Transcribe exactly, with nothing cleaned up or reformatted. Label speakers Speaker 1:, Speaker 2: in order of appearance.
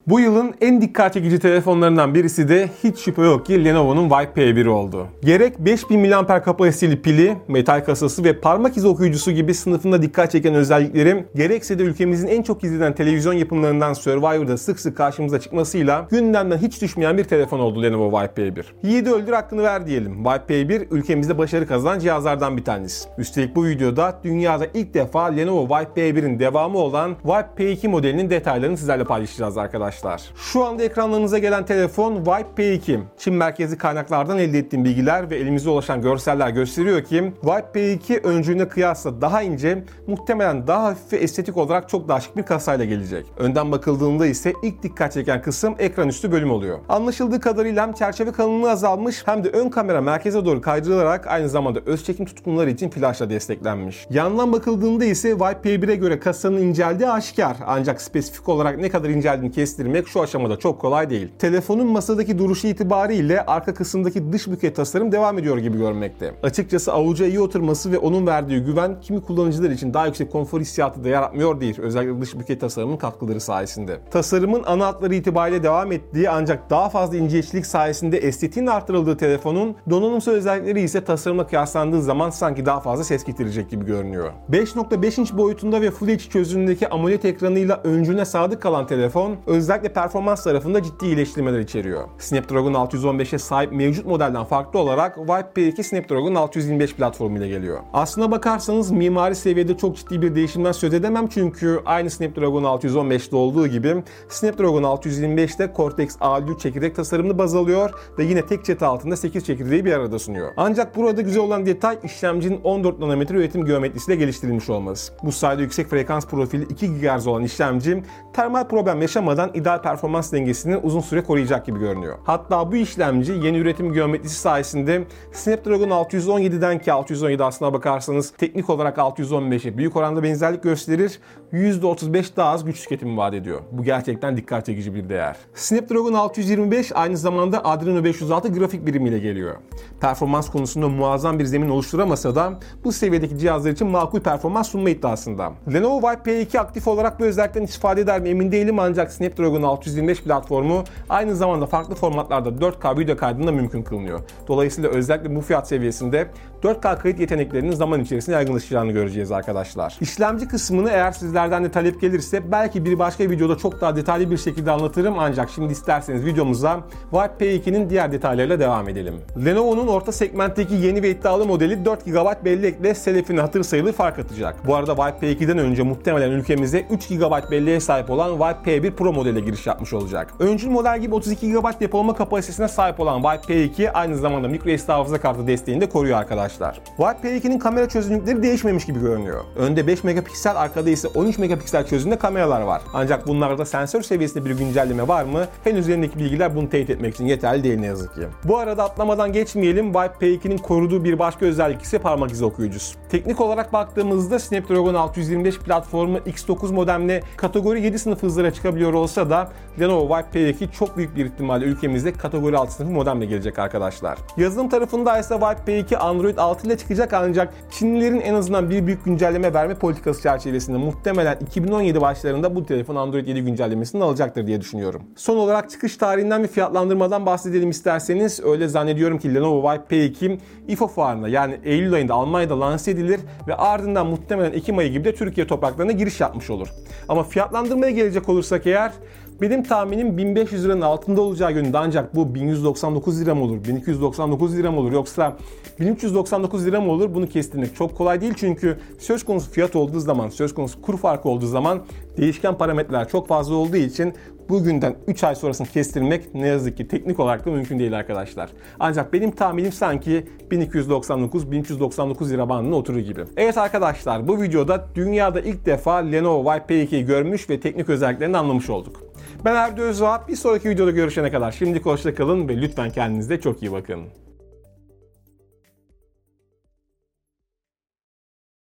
Speaker 1: Bu yılın en dikkat çekici telefonlarından birisi de hiç şüphe yok ki Lenovo'nun Vibe P bir oldu. Gerek beş bin miliamper kapasiteli pili, metal kasası ve parmak izi okuyucusu gibi sınıfında dikkat çeken özellikleri, gerekse de ülkemizin en çok izlenen televizyon yapımlarından Survivor'da sık sık karşımıza çıkmasıyla gündemden hiç düşmeyen bir telefon oldu Lenovo Vibe P bir. Yiğidi öldür hakkını ver diyelim. Vibe P bir ülkemizde başarı kazanan cihazlardan bir tanesi. Üstelik bu videoda dünyada ilk defa Lenovo Vibe P bir'in devamı olan Vibe P iki modelinin detaylarını sizlerle paylaşacağız arkadaşlar. Şu anda ekranlarınıza gelen telefon Vibe P iki. Çin merkezli kaynaklardan elde ettiğim bilgiler ve elimize ulaşan görseller gösteriyor ki Vibe P iki öncüğüne kıyasla daha ince, muhtemelen daha hafif ve estetik olarak çok daha şık bir kasayla gelecek. Önden bakıldığında ise ilk dikkat çeken kısım ekran üstü bölüm oluyor. Anlaşıldığı kadarıyla hem çerçeve kalınlığı azalmış hem de ön kamera merkeze doğru kaydırılarak aynı zamanda öz çekim tutkunları için flaşla desteklenmiş. Yandan bakıldığında ise Vibe P bir'e göre kasanın inceldiği aşikar, ancak spesifik olarak ne kadar inceldiğini kestirmek şu aşamada çok kolay değil. Telefonun masadaki duruşu itibariyle arka kısımdaki dış büket tasarım devam ediyor gibi görünmekte. Açıkçası avuca iyi oturması ve onun verdiği güven kimi kullanıcılar için daha yüksek konfor hissiyatı da yaratmıyor değil. Özellikle dış büket tasarımının katkıları sayesinde. Tasarımın ana hatları itibariyle devam ettiği ancak daha fazla ince işçilik sayesinde estetiğin artırıldığı telefonun donanımsal özellikleri ise tasarımla kıyaslandığı zaman sanki daha fazla ses getirecek gibi görünüyor. beş nokta beş inç boyutunda ve Full H D çözünürlüğündeki AMOLED ekranıyla öncüne sadık kalan telefon özellikle performans tarafında ciddi iyileştirmeler içeriyor. Snapdragon altı yüz on beş'e sahip mevcut modelden farklı olarak Vibe P iki Snapdragon altı yüz yirmi beş platformu ile geliyor. Aslına bakarsanız mimari seviyede çok ciddi bir değişimden söz edemem çünkü aynı Snapdragon altı yüz on beş'te olduğu gibi Snapdragon altı yüz yirmi beş'te Cortex A elli üç çekirdek tasarımını baz alıyor ve yine tek çatı altında sekiz çekirdeği bir arada sunuyor. Ancak burada güzel olan detay işlemcinin on dört nanometre üretim geometrisiyle geliştirilmiş olması. Bu sayede yüksek frekans profili iki gigahertz olan işlemci termal problem yaşamadan ideal performans dengesini uzun süre koruyacak gibi görünüyor. Hatta bu işlemci yeni üretim geometrisi sayesinde Snapdragon altı yüz on yedi'den ki altı yüz on yedi aslına bakarsanız teknik olarak altı yüz on beş'e büyük oranda benzerlik gösterir, yüzde otuz beş daha az güç tüketimi vaat ediyor. Bu gerçekten dikkat çekici bir değer. Snapdragon altı yüz yirmi beş aynı zamanda Adreno beş yüz altı grafik birimiyle geliyor. Performans konusunda muazzam bir zemin oluşturamasa da bu seviyedeki cihazlar için makul performans sunma iddiasında. Lenovo Vibe P iki aktif olarak bu özellikten istifade eder mi emin değilim ancak Snapdragon altı yüz yirmi beş platformu aynı zamanda farklı formatlarda dört K video kaydını da mümkün kılınıyor. Dolayısıyla özellikle bu fiyat seviyesinde dört K kayıt yeteneklerinin zaman içerisinde yaygınlaşacağını göreceğiz arkadaşlar. İşlemci kısmını eğer sizlerden de talep gelirse belki bir başka videoda çok daha detaylı bir şekilde anlatırım ancak şimdi isterseniz videomuza Vibe P iki'nin diğer detaylarıyla devam edelim. Lenovo'nun orta segmentteki yeni ve iddialı modeli dört gigabayt bellekle selefine hatır sayılır fark atacak. Bu arada Vibe P iki'den önce muhtemelen ülkemize üç gigabayt belleğe sahip olan Vibe P bir Pro modele giriş yapmış olacak. Öncül model gibi otuz iki gigabayt depolama kapasitesine sahip olan Vibe P iki aynı zamanda microSD hafıza kartı desteğini de koruyor arkadaşlar. Vibe P iki'nin kamera çözünürlükleri değişmemiş gibi görünüyor. Önde beş megapiksel, arkada ise on üç megapiksel çözünürlükte kameralar var. Ancak bunlarda sensör seviyesinde bir güncelleme var mı? Henüz elindeki bilgiler bunu teyit etmek için yeterli değil ne yazık ki. Bu arada atlamadan geçmeyelim. Vibe P iki'nin koruduğu bir başka özellik ise parmak izi okuyucusu. Teknik olarak baktığımızda Snapdragon altı yüz yirmi beş platformu X dokuz modemle kategori yedi sınıf hızlara çıkabiliyor olsa da Lenovo Vibe P iki çok büyük bir ihtimalle ülkemizde kategori altı sınıfı modemle gelecek arkadaşlar. Yazılım tarafında ise Vibe P iki Android altı ile çıkacak ancak Çinlilerin en azından bir büyük güncelleme verme politikası çerçevesinde muhtemelen iki bin on yedi başlarında bu telefon Android yedi güncellemesini alacaktır diye düşünüyorum. Son olarak çıkış tarihinden ve fiyatlandırmadan bahsedelim isterseniz. Öyle zannediyorum ki Lenovo Vibe P iki I F A fuarına yani Eylül ayında Almanya'da lanse edilir ve ardından muhtemelen Ekim ayı gibi de Türkiye topraklarına giriş yapmış olur. Ama fiyatlandırmaya gelecek olursak eğer benim tahminim bin beş yüz liranın altında olacağı yönünde ancak bu bin yüz doksan dokuz lira mı olur, bin iki yüz doksan dokuz lira mı olur yoksa bin üç yüz doksan dokuz lira mı olur bunu kestirmek çok kolay değil çünkü söz konusu fiyat olduğu zaman, söz konusu kur farkı olduğu zaman değişken parametreler çok fazla olduğu için bugünden üç ay sonrasını kestirmek ne yazık ki teknik olarak da mümkün değil arkadaşlar. Ancak benim tahminim sanki bin iki yüz doksan dokuz bin üç yüz doksan dokuz lira bandına oturur gibi. Evet arkadaşlar bu videoda dünyada ilk defa Lenovo Vibe P iki'yi görmüş ve teknik özelliklerini anlamış olduk. Ben Erdi Özvağ. Bir sonraki videoda görüşene kadar şimdilik hoşça kalın ve lütfen kendinize çok iyi bakın.